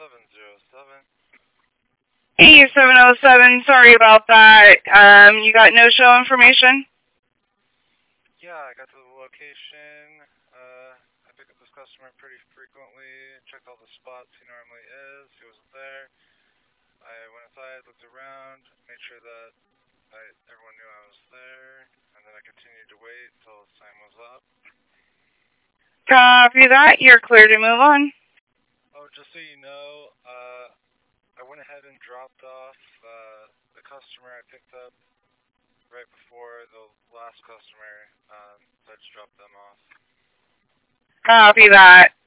707. Hey, 707, sorry about that. You got no-show information? Yeah, I got to the location. I pick up this customer pretty frequently. Checked all the spots he normally is. He wasn't there. I went inside, looked around, made sure that everyone knew I was there, and then I continued to wait until his time was up. Copy that. You're clear to move on. Oh, just so you know, I went ahead and dropped off the customer I picked up right before the last customer, so I just dropped them off. Copy that.